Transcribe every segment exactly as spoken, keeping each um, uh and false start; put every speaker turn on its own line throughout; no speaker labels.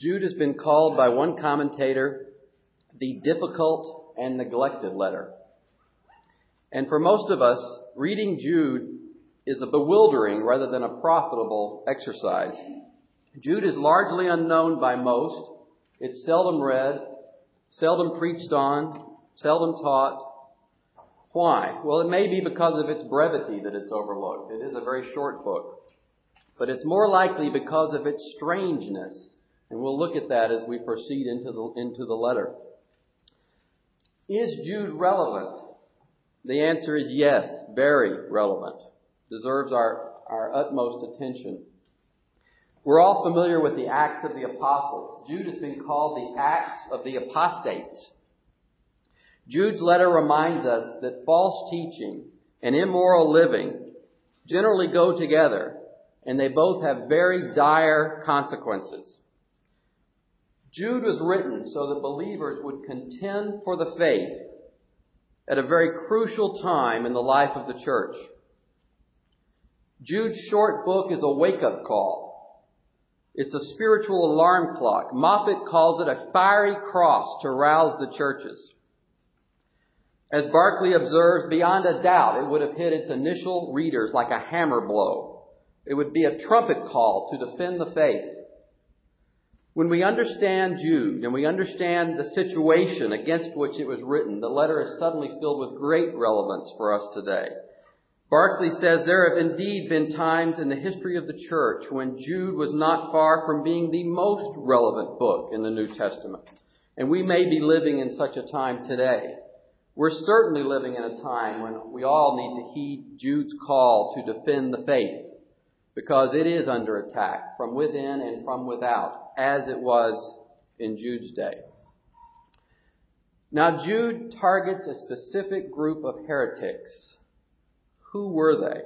Jude has been called by one commentator the difficult and neglected letter. And for most of us, reading Jude is a bewildering rather than a profitable exercise. Jude is largely unknown by most. It's seldom read, seldom preached on, seldom taught. Why? Well, it may be because of its brevity that it's overlooked. It is a very short book. But it's more likely because of its strangeness. And we'll look at that as we proceed into the, into the letter. Is Jude relevant? The answer is yes, very relevant. Deserves our, our utmost attention. We're all familiar with the Acts of the Apostles. Jude has been called the Acts of the Apostates. Jude's letter reminds us that false teaching and immoral living generally go together, and they both have very dire consequences. Jude was written so that believers would contend for the faith at a very crucial time in the life of the church. Jude's short book is a wake-up call. It's a spiritual alarm clock. Moffat calls it a fiery cross to rouse the churches. As Barclay observes, beyond a doubt, it would have hit its initial readers like a hammer blow. It would be a trumpet call to defend the faith. When we understand Jude and we understand the situation against which it was written, the letter is suddenly filled with great relevance for us today. Barclay says there have indeed been times in the history of the church when Jude was not far from being the most relevant book in the New Testament. And we may be living in such a time today. We're certainly living in a time when we all need to heed Jude's call to defend the faith, because it is under attack from within and from without, as it was in Jude's day. Now, Jude targets a specific group of heretics. Who were they?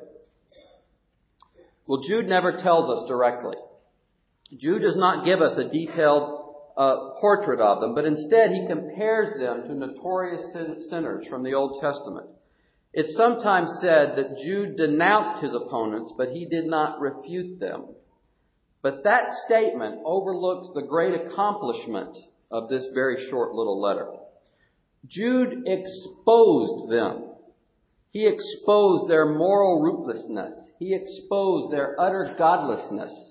Well, Jude never tells us directly. Jude does not give us a detailed uh, portrait of them, but instead he compares them to notorious sin- sinners from the Old Testament. It's sometimes said that Jude denounced his opponents, but he did not refute them. But that statement overlooks the great accomplishment of this very short little letter. Jude exposed them. He exposed their moral rootlessness. He exposed their utter godlessness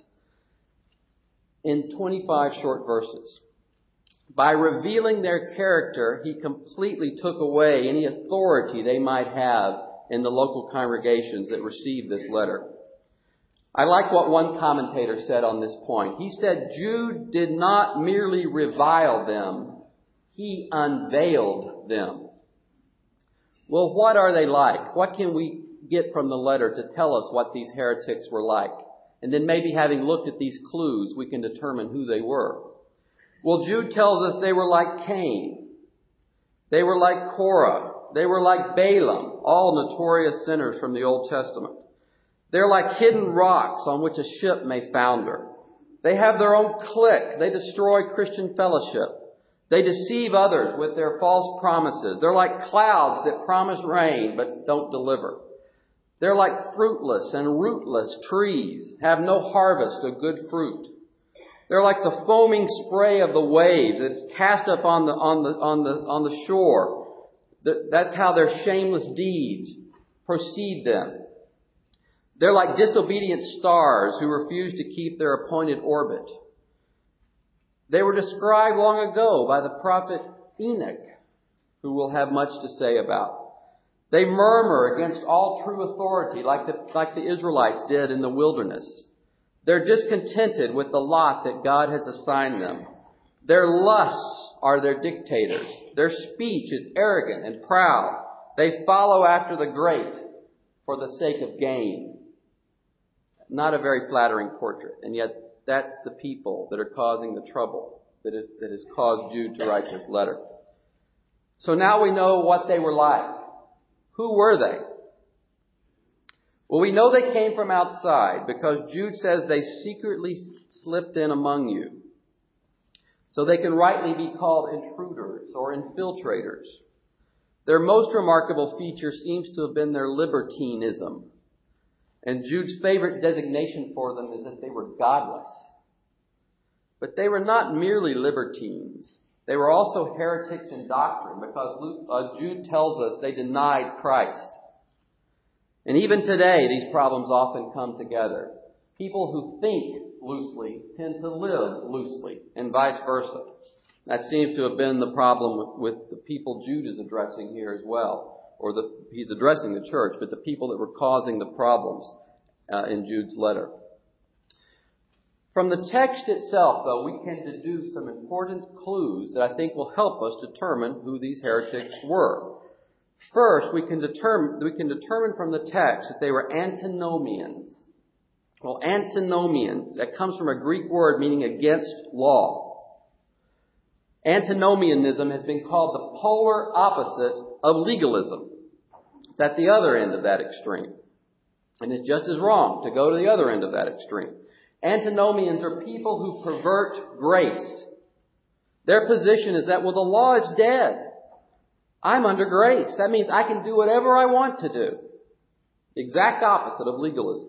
in twenty-five short verses. By revealing their character, he completely took away any authority they might have in the local congregations that received this letter. I like what one commentator said on this point. He said, Jude did not merely revile them, he unveiled them. Well, what are they like? What can we get from the letter to tell us what these heretics were like? And then maybe having looked at these clues, we can determine who they were. Well, Jude tells us they were like Cain. They were like Korah. They were like Balaam, all notorious sinners from the Old Testament. They're like hidden rocks on which a ship may founder. They have their own clique. They destroy Christian fellowship. They deceive others with their false promises. They're like clouds that promise rain but don't deliver. They're like fruitless and rootless trees, have no harvest of good fruit. They're like the foaming spray of the waves that's cast up on the on the on the on the shore. That's how their shameless deeds proceed them. They're like disobedient stars who refuse to keep their appointed orbit. They were described long ago by the prophet Enoch, who we'll have much to say about. They murmur against all true authority like the, like the Israelites did in the wilderness. They're discontented with the lot that God has assigned them. Their lusts are their dictators. Their speech is arrogant and proud. They follow after the great for the sake of gain. Not a very flattering portrait, and yet that's the people that are causing the trouble that, is, that has caused Jude to write this letter. So now we know what they were like. Who were they? Well, we know they came from outside because Jude says they secretly slipped in among you. So they can rightly be called intruders or infiltrators. Their most remarkable feature seems to have been their libertinism. And Jude's favorite designation for them is that they were godless. But they were not merely libertines. They were also heretics in doctrine, because Luke, uh, Jude tells us they denied Christ. And even today, these problems often come together. People who think loosely tend to live loosely, and vice versa. That seems to have been the problem with, with the people Jude is addressing here as well. Or the, he's addressing the church, but the people that were causing the problems uh, in Jude's letter. From the text itself, though, we can deduce some important clues that I think will help us determine who these heretics were. First, we can determine, we can determine from the text that they were antinomians. Well, antinomians, that comes from a Greek word meaning against law. Antinomianism has been called the polar opposite of legalism. It's at the other end of that extreme. And it's just as wrong to go to the other end of that extreme. Antinomians are people who pervert grace. Their position is that, well, the law is dead. I'm under grace. That means I can do whatever I want to do. The exact opposite of legalism.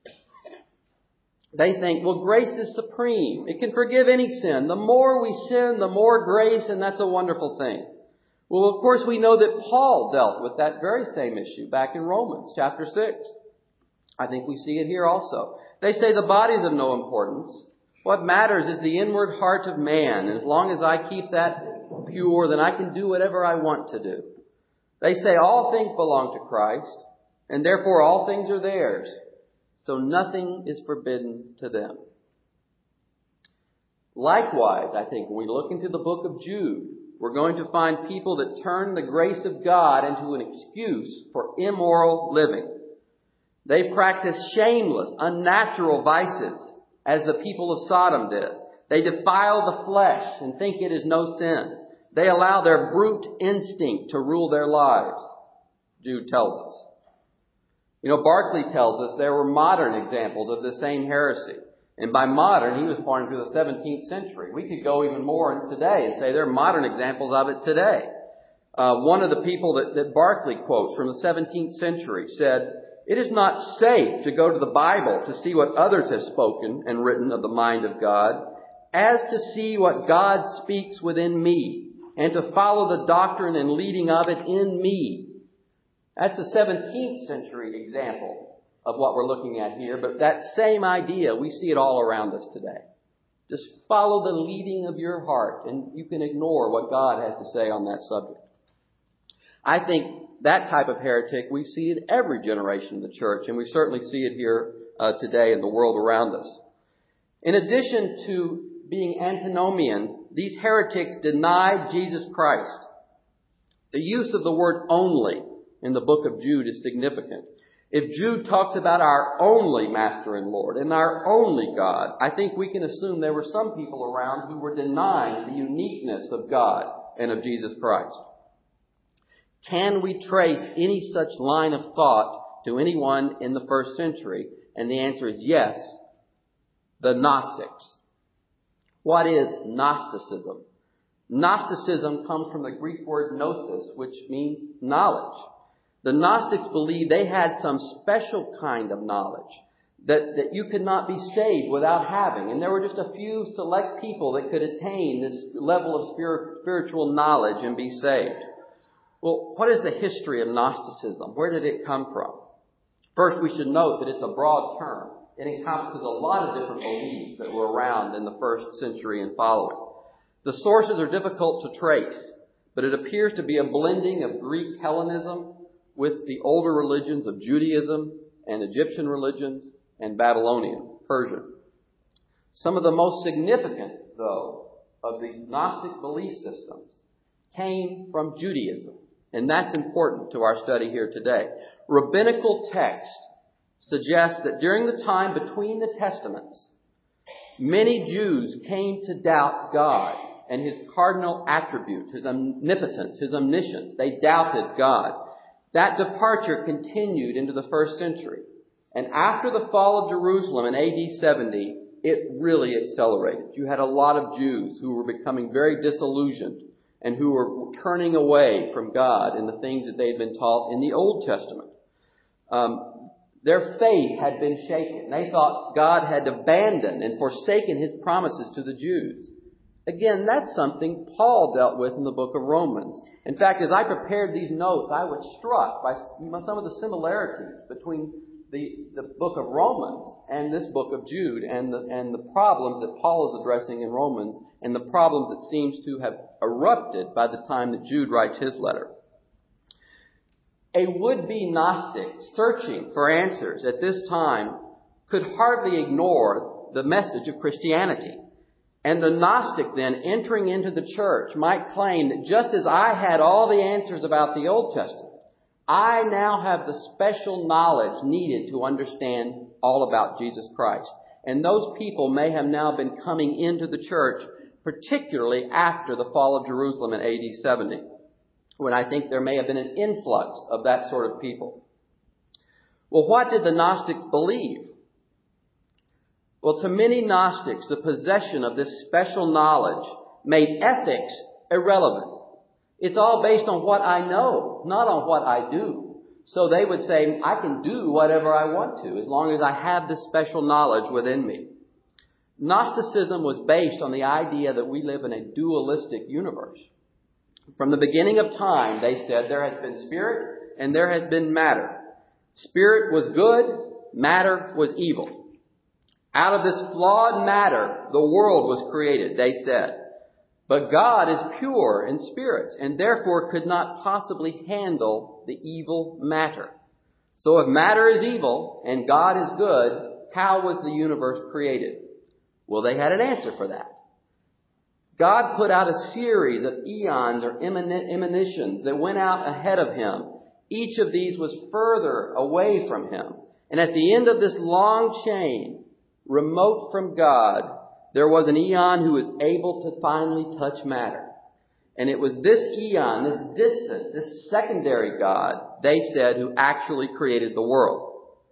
They think, well, grace is supreme. It can forgive any sin. The more we sin, the more grace, and that's a wonderful thing. Well, of course, we know that Paul dealt with that very same issue back in Romans chapter six. I think we see it here also. They say the body is of no importance. What matters is the inward heart of man. And as long as I keep that pure, then I can do whatever I want to do. They say all things belong to Christ, and therefore all things are theirs. So nothing is forbidden to them. Likewise, I think when we look into the book of Jude, we're going to find people that turn the grace of God into an excuse for immoral living. They practice shameless, unnatural vices, as the people of Sodom did. They defile the flesh and think it is no sin. They allow their brute instinct to rule their lives, Jude tells us. You know, Barclay tells us there were modern examples of the same heresy. And by modern, he was pointing to the seventeenth century. We could go even more today and say there are modern examples of it today. Uh, one of the people that, that Barclay quotes from the seventeenth century said, "It is not safe to go to the Bible to see what others have spoken and written of the mind of God, as to see what God speaks within me, and to follow the doctrine and leading of it in me." That's a seventeenth century example of what we're looking at here, but that same idea, we see it all around us today. Just follow the leading of your heart, and you can ignore what God has to say on that subject. I think that type of heretic, we see in every generation of the church, and we certainly see it here uh, today in the world around us. In addition to being antinomians, these heretics denied Jesus Christ. The use of the word only in the book of Jude is significant. If Jude talks about our only Master and Lord and our only God, I think we can assume there were some people around who were denying the uniqueness of God and of Jesus Christ. Can we trace any such line of thought to anyone in the first century? And the answer is yes. The Gnostics. What is Gnosticism? Gnosticism comes from the Greek word gnosis, which means knowledge. The Gnostics believed they had some special kind of knowledge that, that you could not be saved without having. And there were just a few select people that could attain this level of spirit, spiritual knowledge and be saved. Well, what is the history of Gnosticism? Where did it come from? First, we should note that it's a broad term. It encompasses a lot of different beliefs that were around in the first century and following. The sources are difficult to trace, but it appears to be a blending of Greek Hellenism with the older religions of Judaism and Egyptian religions and Babylonian, Persian. Some of the most significant, though, of the Gnostic belief systems came from Judaism. And that's important to our study here today. Rabbinical texts suggest that during the time between the Testaments, many Jews came to doubt God and His cardinal attributes, His omnipotence, His omniscience. They doubted God. That departure continued into the first century. And after the fall of Jerusalem in A D seventy, it really accelerated. You had a lot of Jews who were becoming very disillusioned and who were turning away from God and the things that they had been taught in the Old Testament. Um, Their faith had been shaken. They thought God had abandoned and forsaken His promises to the Jews. Again, that's something Paul dealt with in the book of Romans. In fact, as I prepared these notes, I was struck by some of the similarities between the, the book of Romans and this book of Jude, and the, and the problems that Paul is addressing in Romans, and the problems that seems to have erupted by the time that Jude writes his letter. A would-be Gnostic searching for answers at this time could hardly ignore the message of Christianity. And the Gnostic then, entering into the church, might claim that just as I had all the answers about the Old Testament, I now have the special knowledge needed to understand all about Jesus Christ. And those people may have now been coming into the church, particularly after the fall of Jerusalem in A D seventy, when I think there may have been an influx of that sort of people. Well, what did the Gnostics believe? Well, to many Gnostics, the possession of this special knowledge made ethics irrelevant. It's all based on what I know, not on what I do. So they would say, I can do whatever I want to, as long as I have this special knowledge within me. Gnosticism was based on the idea that we live in a dualistic universe. From the beginning of time, they said, there has been spirit and there has been matter. Spirit was good, matter was evil. Out of this flawed matter, the world was created, they said. But God is pure in spirit and therefore could not possibly handle the evil matter. So if matter is evil and God is good, how was the universe created? Well, they had an answer for that. God put out a series of eons or emanations that went out ahead of Him. Each of these was further away from Him. And at the end of this long chain, remote from God, there was an eon who was able to finally touch matter. And it was this eon, this distant, this secondary God, they said, who actually created the world.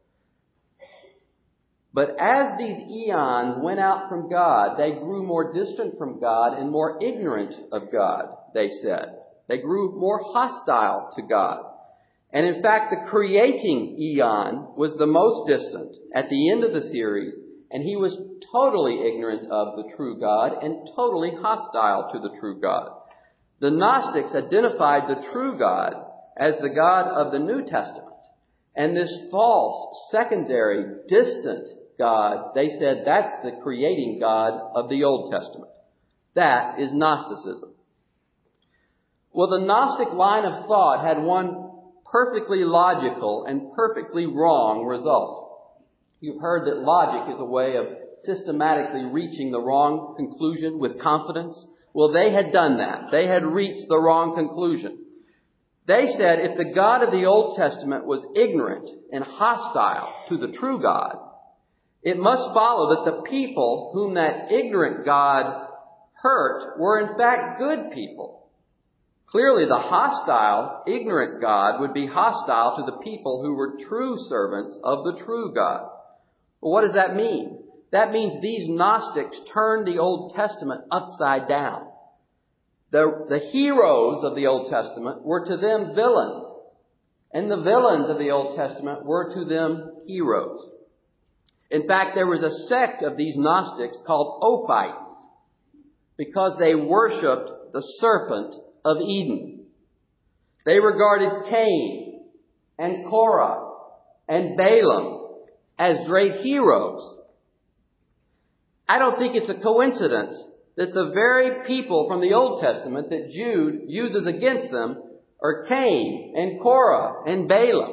But as these eons went out from God, they grew more distant from God and more ignorant of God, they said. They grew more hostile to God. And in fact, the creating eon was the most distant at the end of the series, and he was totally ignorant of the true God and totally hostile to the true God. The Gnostics identified the true God as the God of the New Testament. And this false, secondary, distant God, they said that's the creating God of the Old Testament. That is Gnosticism. Well, the Gnostic line of thought had one perfectly logical and perfectly wrong result. You've heard that logic is a way of systematically reaching the wrong conclusion with confidence. Well, they had done that. They had reached the wrong conclusion. They said if the God of the Old Testament was ignorant and hostile to the true God, it must follow that the people whom that ignorant God hurt were in fact good people. Clearly, the hostile, ignorant God would be hostile to the people who were true servants of the true God. Well, what does that mean? That means these Gnostics turned the Old Testament upside down. The, the heroes of the Old Testament were to them villains, and the villains of the Old Testament were to them heroes. In fact, there was a sect of these Gnostics called Ophites because they worshipped the serpent of Eden. They regarded Cain and Korah and Balaam as great heroes. I don't think it's a coincidence that the very people from the Old Testament that Jude uses against them are Cain and Korah and Balaam.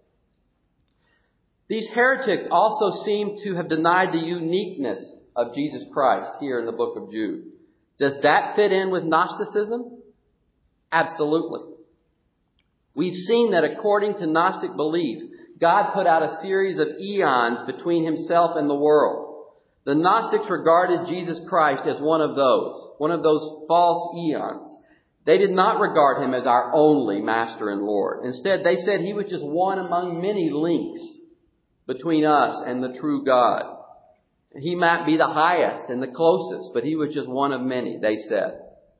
These heretics also seem to have denied the uniqueness of Jesus Christ here in the book of Jude. Does that fit in with Gnosticism? Absolutely. We've seen that according to Gnostic belief, God put out a series of eons between Himself and the world. The Gnostics regarded Jesus Christ as one of those, one of those false eons. They did not regard Him as our only Master and Lord. Instead, they said He was just one among many links between us and the true God. He might be the highest and the closest, but He was just one of many, they said.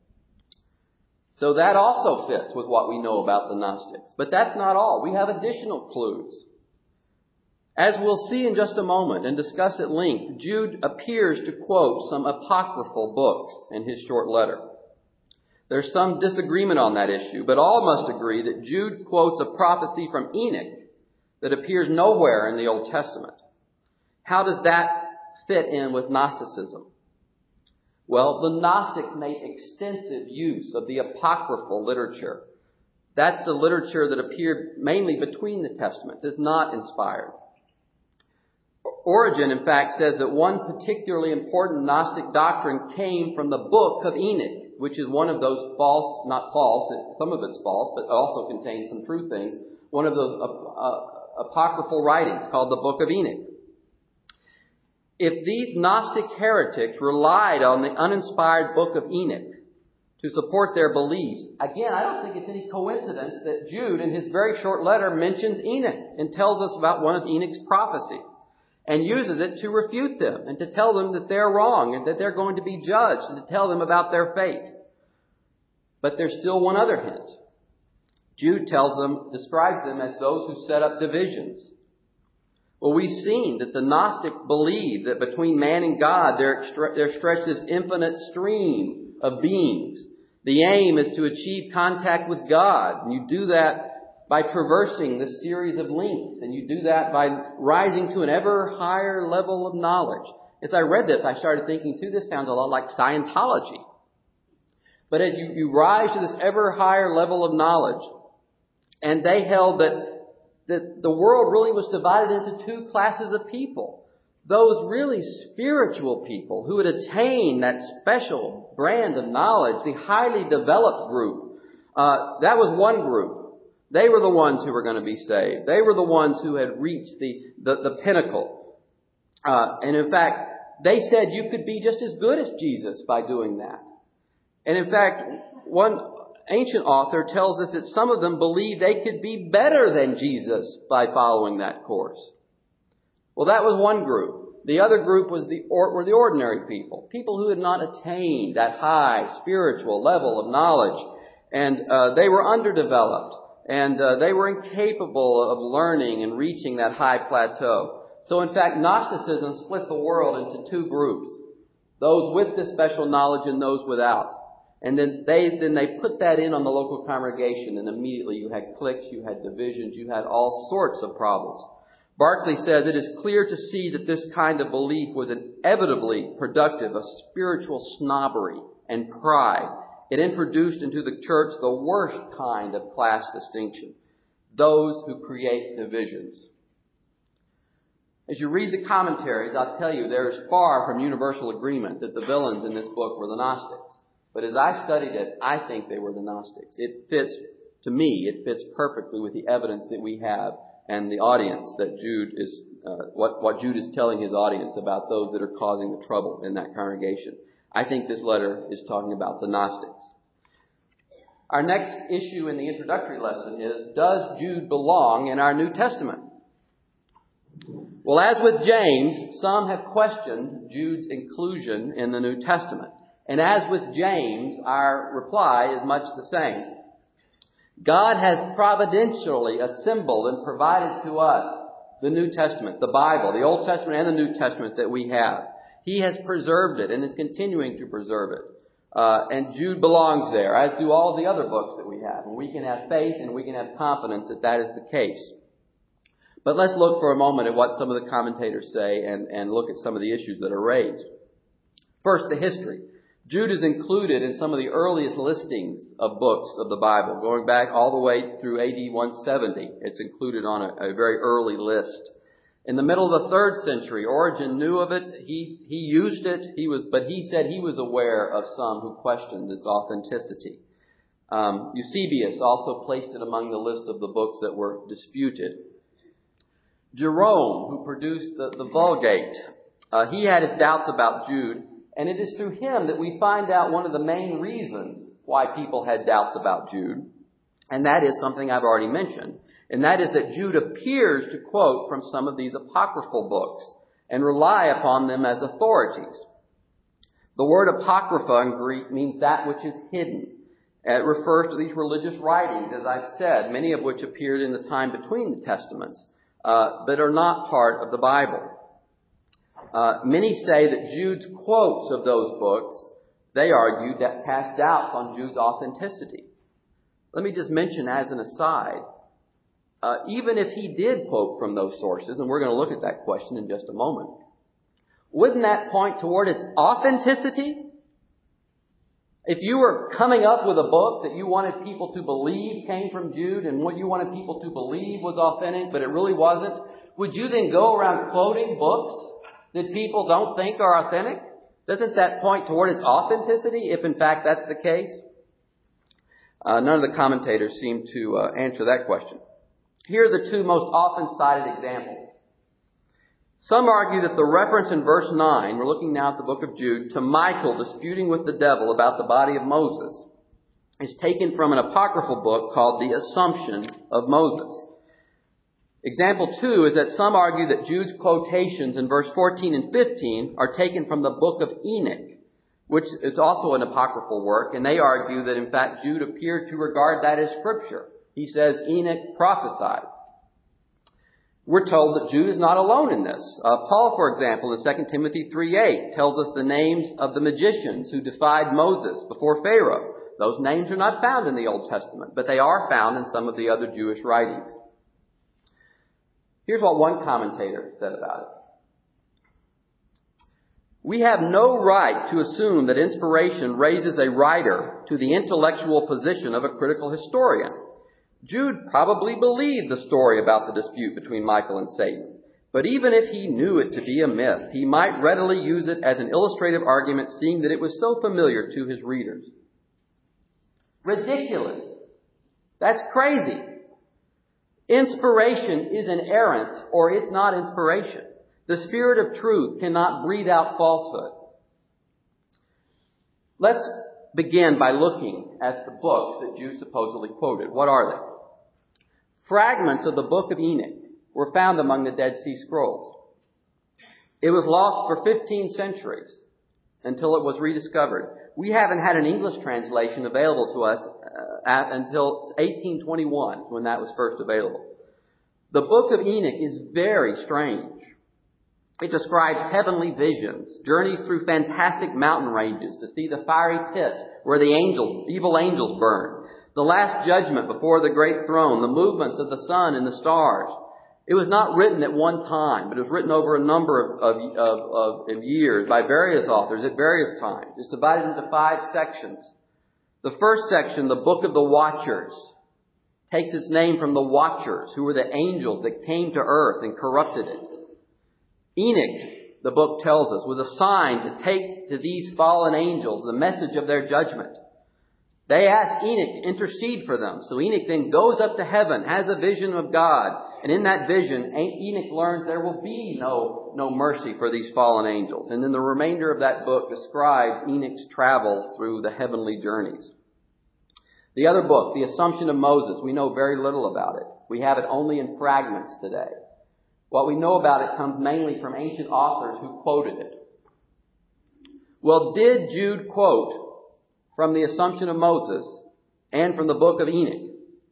So that also fits with what we know about the Gnostics. But that's not all. We have additional clues. As we'll see in just a moment and discuss at length, Jude appears to quote some apocryphal books in his short letter. There's some disagreement on that issue, but all must agree that Jude quotes a prophecy from Enoch that appears nowhere in the Old Testament. How does that fit in with Gnosticism? Well, the Gnostics made extensive use of the apocryphal literature. That's the literature that appeared mainly between the Testaments. It's not inspired. Origen, in fact, says that one particularly important Gnostic doctrine came from the book of Enoch, which is one of those false, not false, some of it's false, but also contains some true things, one of those uh, uh, apocryphal writings called the Book of Enoch. If these Gnostic heretics relied on the uninspired Book of Enoch to support their beliefs, again, I don't think it's any coincidence that Jude, in his very short letter, mentions Enoch and tells us about one of Enoch's prophecies and uses it to refute them and to tell them that they're wrong and that they're going to be judged and to tell them about their fate. But there's still one other hint. Jude tells them, describes them as those who set up divisions. Well, we've seen that the Gnostics believe that between man and God there, extre- there stretches infinite stream of beings. The aim is to achieve contact with God. And you do that by traversing the series of links. And you do that by rising to an ever higher level of knowledge. As I read this, I started thinking, too, this sounds a lot like Scientology. But as you, you rise to this ever higher level of knowledge, and they held that that the world really was divided into two classes of people. Those really spiritual people who had attained that special brand of knowledge, the highly developed group. Uh, that was one group. They were the ones who were going to be saved. They were the ones who had reached the, the, the pinnacle. Uh, and in fact, they said you could be just as good as Jesus by doing that. And in fact, one ancient author tells us that some of them believed they could be better than Jesus by following that course. Well, that was one group. The other group was the or, were the ordinary people, people who had not attained that high spiritual level of knowledge, and uh, they were underdeveloped, and uh, they were incapable of learning and reaching that high plateau. So, in fact, Gnosticism split the world into two groups: those with this special knowledge and those without. And then they then they put that in on the local congregation, and immediately you had cliques, you had divisions, you had all sorts of problems. Barclay says it is clear to see that this kind of belief was inevitably productive of spiritual snobbery and pride. It introduced into the church the worst kind of class distinction, those who create divisions. As you read the commentaries, I'll tell you there is far from universal agreement that the villains in this book were the Gnostics. But as I studied it, I think they were the Gnostics. It fits, to me, it fits perfectly with the evidence that we have and the audience that Jude is, uh, what, what Jude is telling his audience about those that are causing the trouble in that congregation. I think this letter is talking about the Gnostics. Our next issue in the introductory lesson is, does Jude belong in our New Testament? Well, as with James, some have questioned Jude's inclusion in the New Testament. And as with James, our reply is much the same. God has providentially assembled and provided to us the New Testament, the Bible, the Old Testament and the New Testament that we have. He has preserved it and is continuing to preserve it. Uh, and Jude belongs there, as do all the other books that we have. And we can have faith and we can have confidence that that is the case. But let's look for a moment at what some of the commentators say and, and look at some of the issues that are raised. First, the history. Jude is included in some of the earliest listings of books of the Bible, going back all the way through A D one seventy. It's included on a, a very early list. In the middle of the third century, Origen knew of it. He he used it. He was, but he said he was aware of some who questioned its authenticity. Um, Eusebius also placed it among the list of the books that were disputed. Jerome, who produced the, the Vulgate, uh, he had his doubts about Jude. And it is through him that we find out one of the main reasons why people had doubts about Jude. And that is something I've already mentioned. And that is that Jude appears to quote from some of these apocryphal books and rely upon them as authorities. The word apocrypha in Greek means that which is hidden. It refers to these religious writings, as I said, many of which appeared in the time between the Testaments. uh, that are not part of the Bible. Uh, many say that Jude's quotes of those books, they argue, that cast doubts on Jude's authenticity. Let me just mention as an aside, uh, even if he did quote from those sources, and we're going to look at that question in just a moment, wouldn't that point toward its authenticity? If you were coming up with a book that you wanted people to believe came from Jude and what you wanted people to believe was authentic, but it really wasn't, would you then go around quoting books that people don't think are authentic? Doesn't that point toward its authenticity, if in fact that's the case? Uh, none of the commentators seem to uh, answer that question. Here are the two most often cited examples. Some argue that the reference in verse nine, we're looking now at the book of Jude, to Michael disputing with the devil about the body of Moses, is taken from an apocryphal book called The Assumption of Moses. Example two is that some argue that Jude's quotations in verse fourteen and fifteen are taken from the book of Enoch, which is also an apocryphal work, and they argue that in fact Jude appeared to regard that as scripture. He says Enoch prophesied. We're told that Jude is not alone in this. Uh, Paul, for example, in Second Timothy three eight, tells us the names of the magicians who defied Moses before Pharaoh. Those names are not found in the Old Testament, but they are found in some of the other Jewish writings. Here's what one commentator said about it. We have no right to assume that inspiration raises a writer to the intellectual position of a critical historian. Jude probably believed the story about the dispute between Michael and Satan. But even if he knew it to be a myth, he might readily use it as an illustrative argument, seeing that it was so familiar to his readers. Ridiculous. That's crazy. Inspiration is inerrant, or it's not inspiration. The Spirit of truth cannot breathe out falsehood. Let's begin by looking at the books that Jude supposedly quoted. What are they? Fragments of the book of Enoch were found among the Dead Sea Scrolls. It was lost for fifteen centuries until it was rediscovered. We haven't had an English translation available to us uh, at, until eighteen twenty-one, when that was first available. The book of Enoch is very strange. It describes heavenly visions, journeys through fantastic mountain ranges to see the fiery pit where the angels, evil angels burn, the last judgment before the great throne, the movements of the sun and the stars. It was not written at one time, but it was written over a number of, of, of, of years by various authors at various times. It's divided into five sections. The first section, the Book of the Watchers, takes its name from the Watchers, who were the angels that came to earth and corrupted it. Enoch, the book tells us, was assigned to take to these fallen angels the message of their judgment. They asked Enoch to intercede for them. So Enoch then goes up to heaven, has a vision of God. And in that vision, Enoch learns there will be no, no mercy for these fallen angels. And then the remainder of that book describes Enoch's travels through the heavenly journeys. The other book, The Assumption of Moses, we know very little about it. We have it only in fragments today. What we know about it comes mainly from ancient authors who quoted it. Well, did Jude quote from the Assumption of Moses and from the book of Enoch?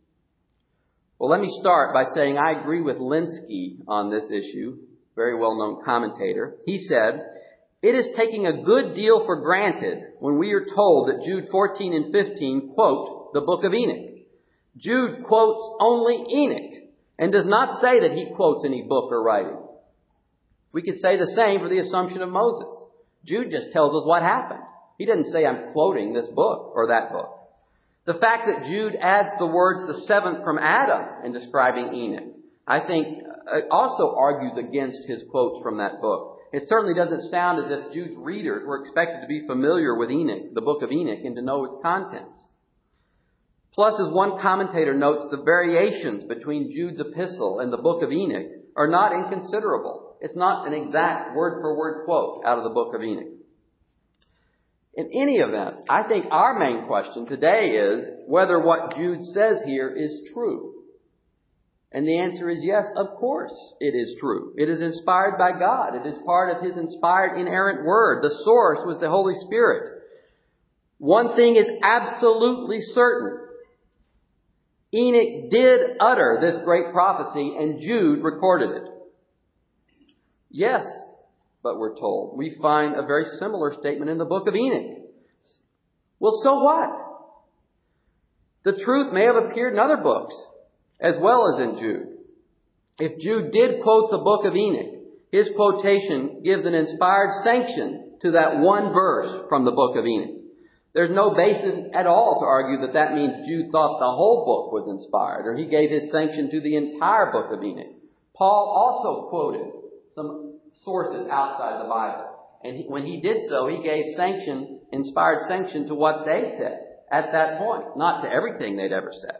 Well, let me start by saying I agree with Linsky on this issue, very well-known commentator. He said, "It is taking a good deal for granted when we are told that Jude fourteen and fifteen quote the book of Enoch. Jude quotes only Enoch and does not say that he quotes any book or writing. We could say the same for the Assumption of Moses. Jude just tells us what happened. He doesn't say I'm quoting this book or that book. The fact that Jude adds the words the seventh from Adam in describing Enoch, I think also argues against his quotes from that book. It certainly doesn't sound as if Jude's readers were expected to be familiar with Enoch, the book of Enoch, and to know its contents. Plus, as one commentator notes, the variations between Jude's epistle and the book of Enoch are not inconsiderable. It's not an exact word-for-word quote out of the book of Enoch. In any event, I think our main question today is whether what Jude says here is true. And the answer is yes, of course it is true. It is inspired by God. It is part of His inspired, inerrant word. The source was the Holy Spirit. One thing is absolutely certain. Enoch did utter this great prophecy, and Jude recorded it. Yes, but we're told, we find a very similar statement in the book of Enoch. Well, so what? The truth may have appeared in other books, as well as in Jude. If Jude did quote the book of Enoch, his quotation gives an inspired sanction to that one verse from the book of Enoch. There's no basis at all to argue that that means Jude thought the whole book was inspired, or he gave his sanction to the entire book of Enoch. Paul also quoted some sources outside the Bible. And he, when he did so, he gave sanction, inspired sanction to what they said at that point, not to everything they'd ever said.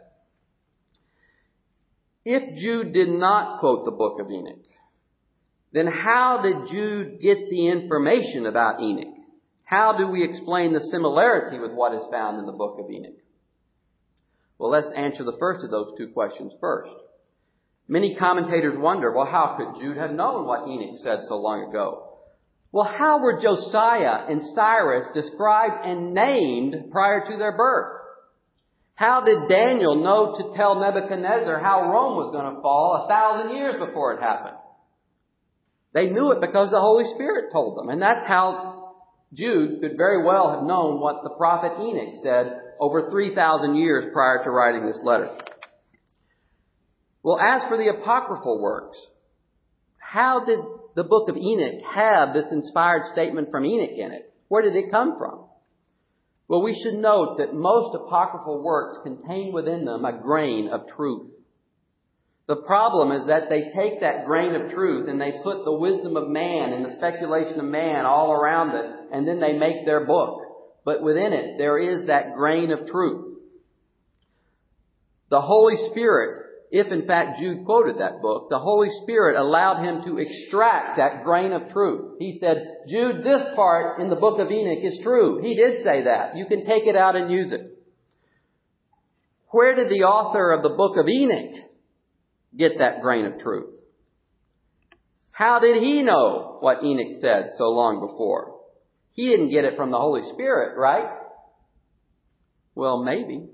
If Jude did not quote the book of Enoch, then how did Jude get the information about Enoch? How do we explain the similarity with what is found in the book of Enoch? Well, let's answer the first of those two questions first. Many commentators wonder, well, how could Jude have known what Enoch said so long ago? Well, how were Josiah and Cyrus described and named prior to their birth? How did Daniel know to tell Nebuchadnezzar how Rome was going to fall a thousand years before it happened? They knew it because the Holy Spirit told them. And that's how Jude could very well have known what the prophet Enoch said over three thousand years prior to writing this letter. Well, as for the apocryphal works, how did the book of Enoch have this inspired statement from Enoch in it? Where did it come from? Well, we should note that most apocryphal works contain within them a grain of truth. The problem is that they take that grain of truth and they put the wisdom of man and the speculation of man all around it, and then they make their book. But within it, there is that grain of truth. The Holy Spirit, if in fact Jude quoted that book, the Holy Spirit allowed him to extract that grain of truth. He said, Jude, this part in the book of Enoch is true. He did say that. You can take it out and use it. Where did the author of the book of Enoch get that grain of truth? How did he know what Enoch said so long before? He didn't get it from the Holy Spirit, right? Well, maybe.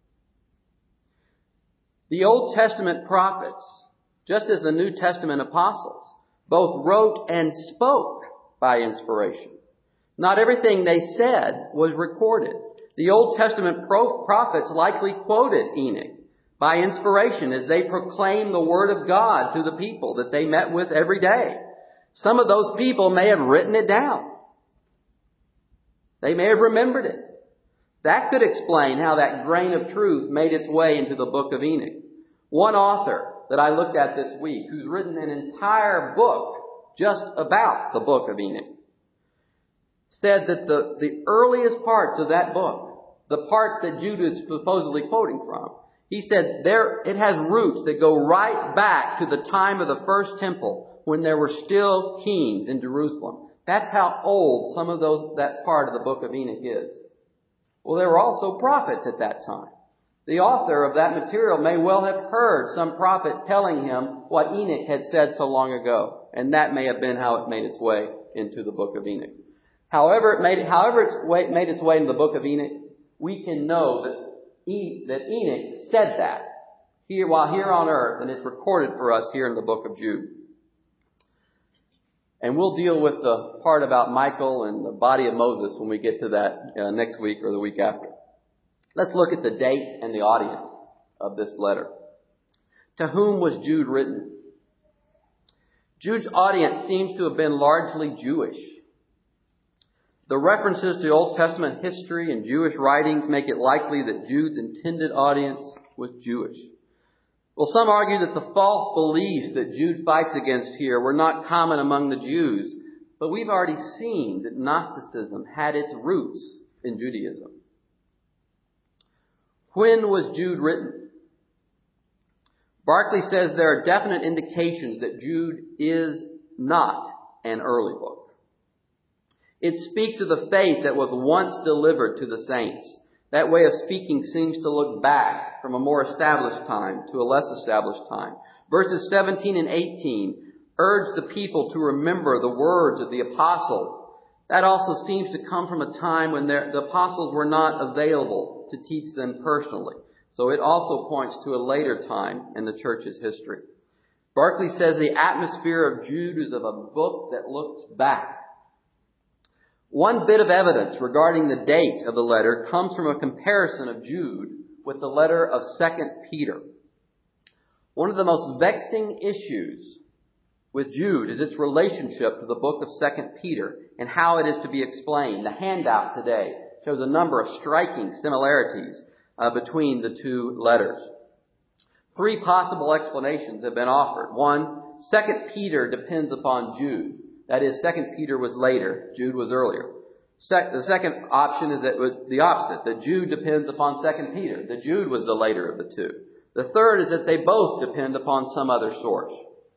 The Old Testament prophets, just as the New Testament apostles, both wrote and spoke by inspiration. Not everything they said was recorded. The Old Testament pro- prophets likely quoted Enoch by inspiration as they proclaimed the Word of God to the people that they met with every day. Some of those people may have written it down. They may have remembered it. That could explain how that grain of truth made its way into the book of Enoch. One author that I looked at this week, who's written an entire book just about the book of Enoch, said that the, the earliest parts of that book, the part that Jude is supposedly quoting from, he said there it has roots that go right back to the time of the first temple when there were still kings in Jerusalem. That's how old some of those that part of the book of Enoch is. Well, there were also prophets at that time. The author of that material may well have heard some prophet telling him what Enoch had said so long ago, and that may have been how it made its way into the book of Enoch. However, it made however its way made its way into the book of Enoch, we can know that E, that Enoch said that here while here on earth, and it's recorded for us here in the book of Jude. And we'll deal with the part about Michael and the body of Moses when we get to that uh, next week or the week after. Let's look at the date and the audience of this letter. To whom was Jude written? Jude's audience seems to have been largely Jewish. The references to Old Testament history and Jewish writings make it likely that Jude's intended audience was Jewish. Well, some argue that the false beliefs that Jude fights against here were not common among the Jews, but we've already seen that Gnosticism had its roots in Judaism. When was Jude written? Barclay says there are definite indications that Jude is not an early book. It speaks of the faith that was once delivered to the saints. That way of speaking seems to look back from a more established time to a less established time. Verses seventeen and eighteen urge the people to remember the words of the apostles. That also seems to come from a time when the apostles were not available to teach them personally. So it also points to a later time in the church's history. Barclay says the atmosphere of Jude is of a book that looks back. One bit of evidence regarding the date of the letter comes from a comparison of Jude with the letter of Second Peter. One of the most vexing issues with Jude is its relationship to the book of Second Peter and how it is to be explained. The handout today shows a number of striking similarities uh, between the two letters. Three possible explanations have been offered. One, Second Peter depends upon Jude. That is, Second Peter was later, Jude was earlier. Se- the second option is that it was the opposite, that Jude depends upon Second Peter, that Jude was the later of the two. The third is that they both depend upon some other source.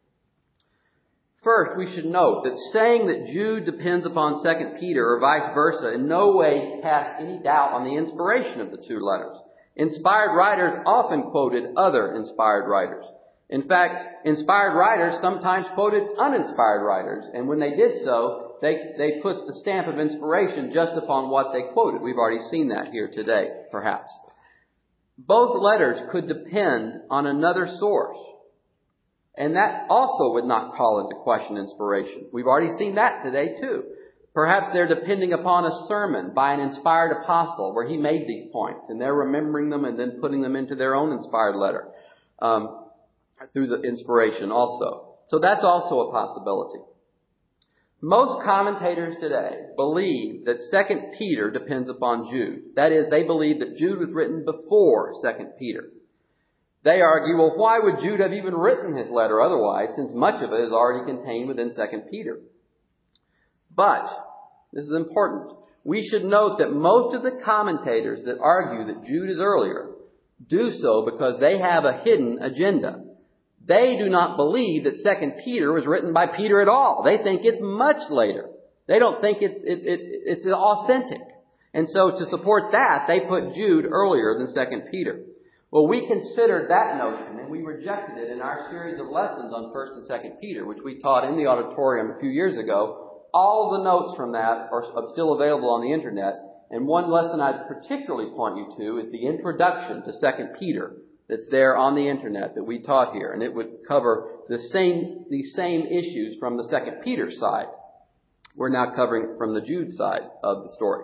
First, we should note that saying that Jude depends upon Second Peter or vice versa in no way casts any doubt on the inspiration of the two letters. Inspired writers often quoted other inspired writers. In fact, inspired writers sometimes quoted uninspired writers, and when they did so, they, they put the stamp of inspiration just upon what they quoted. We've already seen that here today, perhaps. Both letters could depend on another source, and that also would not call into question inspiration. We've already seen that today, too. Perhaps they're depending upon a sermon by an inspired apostle where he made these points, and they're remembering them and then putting them into their own inspired letter um, through the inspiration also. So that's also a possibility. Most commentators today believe that Second Peter depends upon Jude. That is, they believe that Jude was written before Second Peter. They argue, well, why would Jude have even written his letter otherwise, since much of it is already contained within Second Peter? But, this is important, we should note that most of the commentators that argue that Jude is earlier do so because they have a hidden agenda. They do not believe that Second Peter was written by Peter at all. They think it's much later. They don't think it, it, it, it's authentic. And so to support that, they put Jude earlier than Second Peter. Well, we considered that notion and we rejected it in our series of lessons on First and Second Peter, which we taught in the auditorium a few years ago. All the notes from that are still available on the internet. And one lesson I'd particularly point you to is the introduction to Second Peter that's there on the internet that we taught here. And it would cover the same, these same issues from the Second Peter side. We're now covering from the Jude side of the story.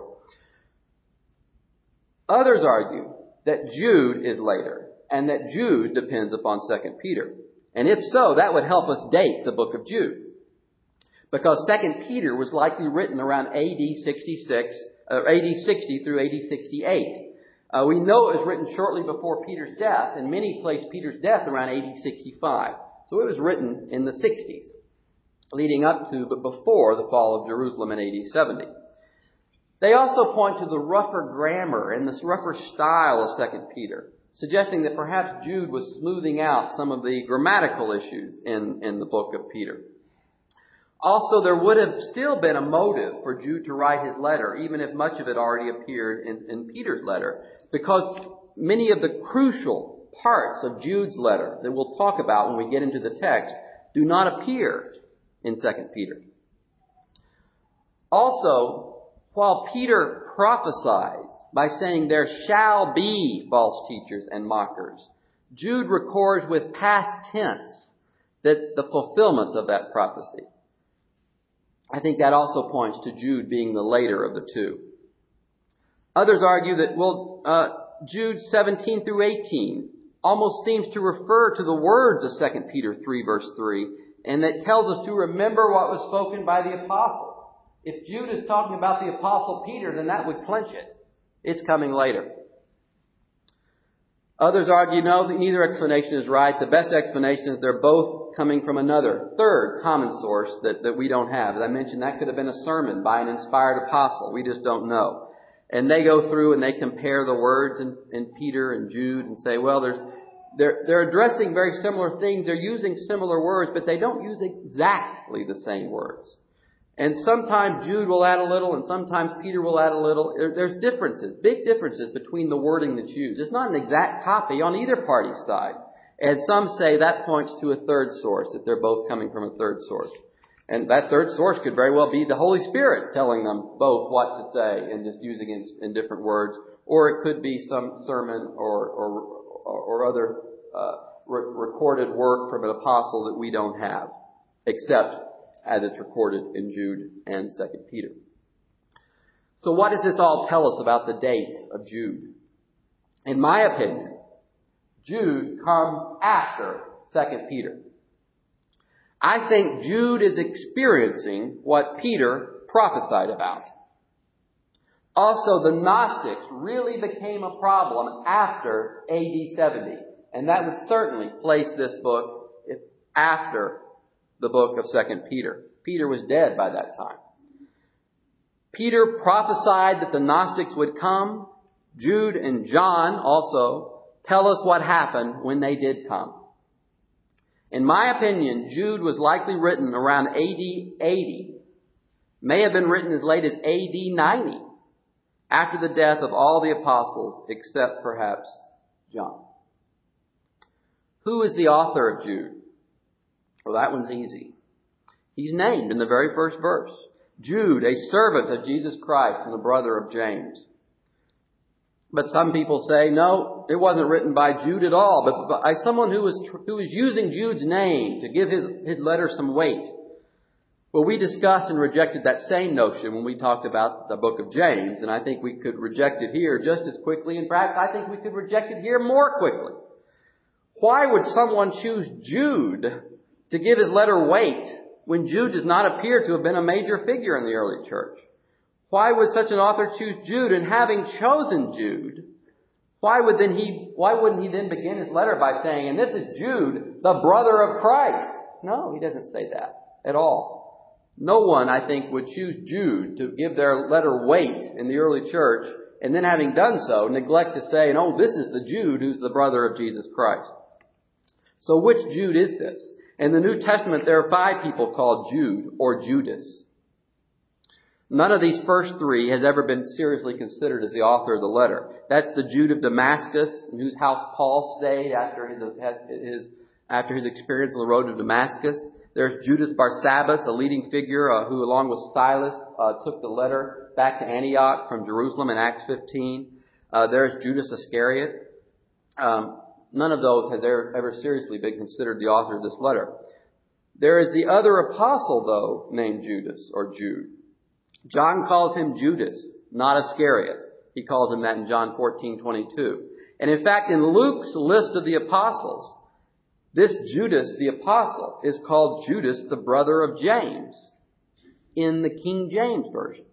Others argue that Jude is later and that Jude depends upon Second Peter. And if so, that would help us date the book of Jude. Because Second Peter was likely written around A D sixty-six, uh, A D sixty through A D sixty-eight. Uh, we know it was written shortly before Peter's death, and many place Peter's death around A D sixty-five. So it was written in the sixties, leading up to but before the fall of Jerusalem in A D seventy. They also point to the rougher grammar and the rougher style of Second Peter, suggesting that perhaps Jude was smoothing out some of the grammatical issues in, in the book of Peter. Also, there would have still been a motive for Jude to write his letter, even if much of it already appeared in, in Peter's letter, because many of the crucial parts of Jude's letter that we'll talk about when we get into the text do not appear in Second Peter. Also, while Peter prophesies by saying there shall be false teachers and mockers, Jude records with past tense that the fulfillments of that prophecy. I think that also points to Jude being the later of the two. Others argue that, well, uh, Jude seventeen through eighteen almost seems to refer to the words of Second Peter three verse three, and that tells us to remember what was spoken by the apostle. If Jude is talking about the apostle Peter, then that would clinch it. It's coming later. Others argue, no, that neither explanation is right. The best explanation is they're both coming from another, third common source that, that we don't have. As I mentioned, that could have been a sermon by an inspired apostle. We just don't know. And they go through and they compare the words in, in Peter and Jude and say, well, there's they're, they're addressing very similar things. They're using similar words, but they don't use exactly the same words. And sometimes Jude will add a little, and sometimes Peter will add a little. There's differences, big differences between the wording that's used. It's not an exact copy on either party's side. And some say that points to a third source, that they're both coming from a third source. And that third source could very well be the Holy Spirit telling them both what to say and just using it in different words. Or it could be some sermon or, or, or, or other uh, re- recorded work from an apostle that we don't have, except as it's recorded in Jude and Second Peter. So what does this all tell us about the date of Jude? In my opinion, Jude comes after Second Peter. I think Jude is experiencing what Peter prophesied about. Also, the Gnostics really became a problem after A D seventy. And that would certainly place this book after the book of Second Peter. Peter was dead by that time. Peter prophesied that the Gnostics would come. Jude and John also tell us what happened when they did come. In my opinion, Jude was likely written around A D eighty. May have been written as late as A D ninety, after the death of all the apostles except perhaps John. Who is the author of Jude? Well, that one's easy. He's named in the very first verse. Jude, a servant of Jesus Christ and the brother of James. But some people say, no, it wasn't written by Jude at all, but by someone who was, who was using Jude's name to give his, his letter some weight. Well, we discussed and rejected that same notion when we talked about the book of James, and I think we could reject it here just as quickly, and perhaps I think we could reject it here more quickly. Why would someone choose Jude to give his letter weight when Jude does not appear to have been a major figure in the early church? Why would such an author choose Jude? And having chosen Jude, why would then he, why wouldn't he then begin his letter by saying, and this is Jude, the brother of Christ? No, he doesn't say that at all. No one, I think, would choose Jude to give their letter weight in the early church, and then having done so, neglect to say, oh, this is the Jude who's the brother of Jesus Christ. So which Jude is this? In the New Testament, there are five people called Jude or Judas. None of these first three has ever been seriously considered as the author of the letter. That's the Jude of Damascus, in whose house Paul stayed after his, his, after his experience on the road to Damascus. There's Judas Barsabbas, a leading figure uh, who, along with Silas, uh, took the letter back to Antioch from Jerusalem in Acts fifteen. Uh, there's Judas Iscariot. Um, none of those has ever, ever seriously been considered the author of this letter. There is the other apostle, though, named Judas or Jude. John calls him Judas, not Iscariot. He calls him that in John fourteen twenty-two. And in fact, in Luke's list of the apostles, this Judas, the apostle, is called Judas, the brother of James, in the King James Version.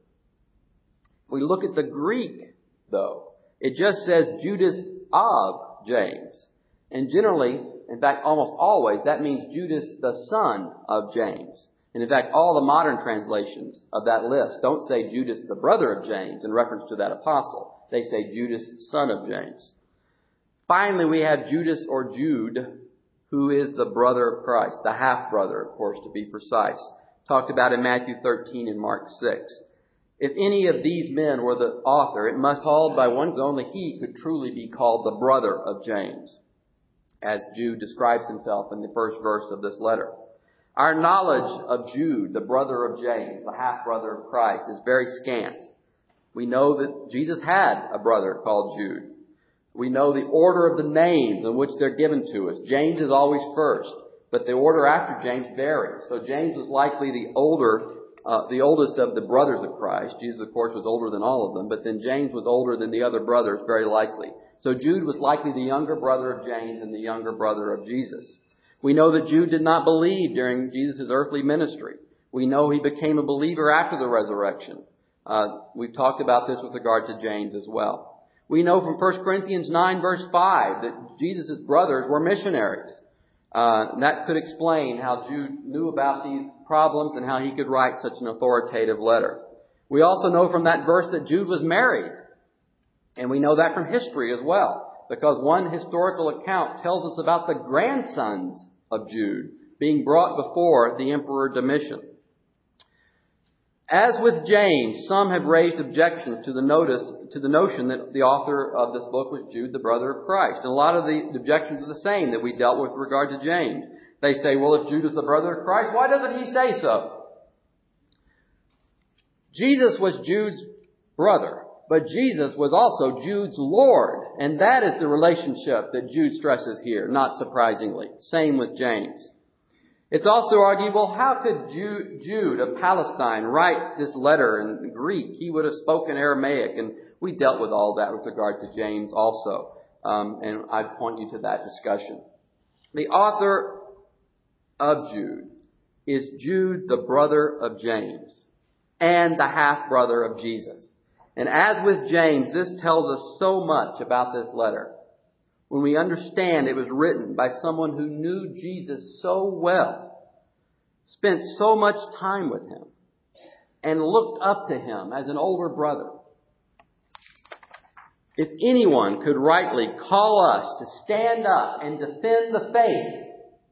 If we look at the Greek, though, it just says Judas of James. And generally, in fact, almost always, that means Judas, the son of James. And in fact, all the modern translations of that list don't say Judas, the brother of James, in reference to that apostle. They say Judas, son of James. Finally, we have Judas or Jude, who is the brother of Christ, the half-brother, of course, to be precise. Talked about in Matthew thirteen and Mark six. If any of these men were the author, it must hold by one, because only he could truly be called the brother of James, as Jude describes himself in the first verse of this letter. Our knowledge of Jude, the brother of James, the half-brother of Christ, is very scant. We know that Jesus had a brother called Jude. We know the order of the names in which they're given to us. James is always first, but the order after James varies. So James was likely the older, uh, the oldest of the brothers of Christ. Jesus, of course, was older than all of them, but then James was older than the other brothers, very likely. So Jude was likely the younger brother of James and the younger brother of Jesus. We know that Jude did not believe during Jesus' earthly ministry. We know he became a believer after the resurrection. Uh, we've talked about this with regard to James as well. We know from First Corinthians nine verse five that Jesus' brothers were missionaries. Uh, and that could explain how Jude knew about these problems and how he could write such an authoritative letter. We also know from that verse that Jude was married. And we know that from history as well, because one historical account tells us about the grandsons of Jude being brought before the Emperor Domitian. As with James, some have raised objections to the notice, to the notion that the author of this book was Jude, the brother of Christ. And a lot of the objections are the same that we dealt with regard to James. They say, well, if Jude is the brother of Christ, why doesn't he say so? Jesus was Jude's brother, But Jesus was also Jude's Lord. And that is the relationship that Jude stresses here, not surprisingly. Same with James. It's also arguable, how could Jude, Jude of Palestine write this letter in Greek? He would have spoken Aramaic, and we dealt with all that with regard to James also. Um, and I'd point you to that discussion. The author of Jude is Jude, the brother of James, and the half-brother of Jesus. And as with James, this tells us so much about this letter. When we understand it was written by someone who knew Jesus so well, spent so much time with him, and looked up to him as an older brother. If anyone could rightly call us to stand up and defend the faith,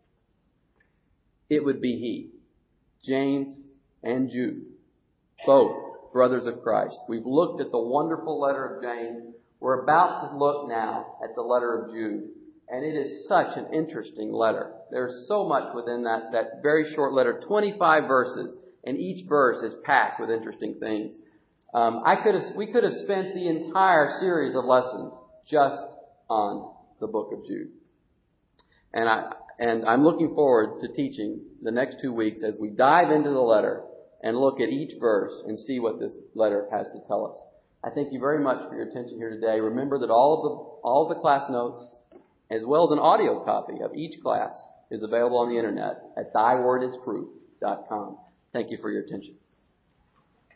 it would be he, James and Jude, both brothers of Christ. We've looked at the wonderful letter of James. We're about to look now at the letter of Jude. And it is such an interesting letter. There's so much within that, that very short letter, twenty-five verses, and each verse is packed with interesting things. Um, I could have, we could have spent the entire series of lessons just on the book of Jude. And I, and I'm looking forward to teaching the next two weeks as we dive into the letter and look at each verse and see what this letter has to tell us. I thank you very much for your attention here today. Remember that all of the, all of the class notes, as well as an audio copy of each class, is available on the internet at thy word is truth dot com. Thank you for your attention.